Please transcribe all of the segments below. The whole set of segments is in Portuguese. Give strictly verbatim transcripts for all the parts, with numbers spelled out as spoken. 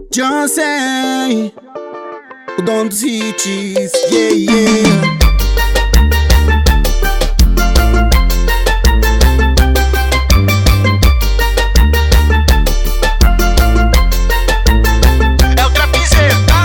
Jansen, o dono dos hits, yeah, yeah. É o Trapizeiro, tá?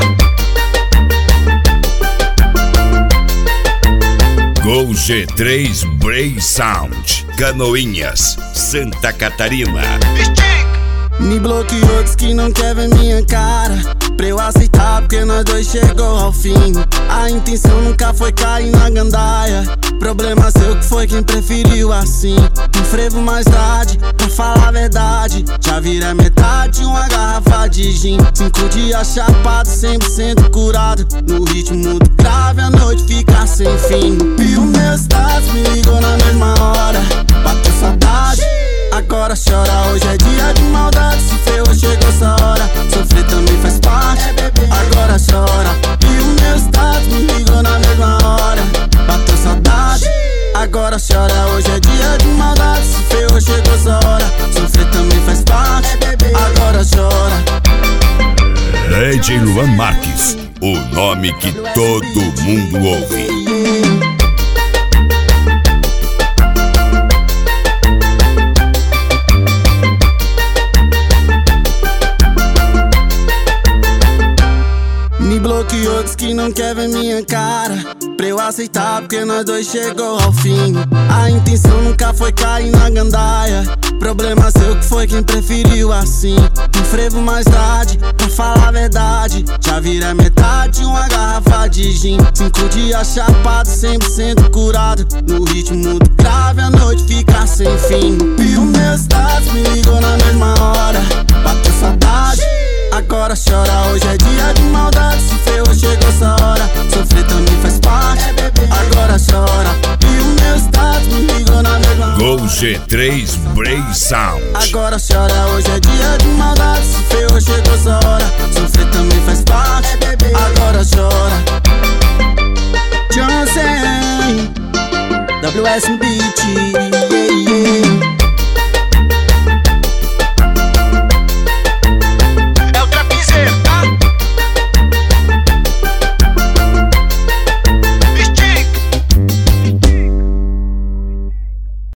Gol G três Bray Sound, Canoinhas, Santa Catarina. Me bloqueou, diz que não quer ver minha cara, pra eu aceitar porque nós dois chegou ao fim. A intenção nunca foi cair na gandaia, problema seu que foi quem preferiu assim. Um frevo mais tarde, pra falar a verdade, já vira metade uma garrafa de gin. Cinco dias chapado, cem por cento curado, no ritmo do grave a noite fica sem fim. E o meu status me ligou na mesma hora, bateu saudade, agora chora. Hoje é dia de maldade, se ferrou, chegou essa hora. Sofrer também faz parte, agora chora. E o meu status me ligou na mesma hora, bateu saudade, agora chora. Hoje é dia de maldade, se ferrou, chegou essa hora. Sofrer também faz parte, agora chora. D J Luan Marques, o nome que todo mundo ouve. Me bloqueou, diz que não quer ver minha cara, pra eu aceitar porque nós dois chegou ao fim. A intenção nunca foi cair na gandaia, problema seu que foi quem preferiu assim. Um frevo mais tarde, pra falar a verdade, já vira metade uma garrafa de gin. Cinco dias chapado, cem por cento curado, no ritmo do grave a noite fica sem fim. E o meu status me ligou na mesma hora, bateu saudade, agora chora. Hoje é dia de maldade, se ferrou, chegou essa hora. Sofrer também faz parte, agora chora. E o meu status me ligou na mesma hora. Gol G três Bray Sound, agora chora. Hoje é dia de maldade, se ferrou, chegou essa hora. Sofrer também faz parte, agora chora. Jansen, W S Beat.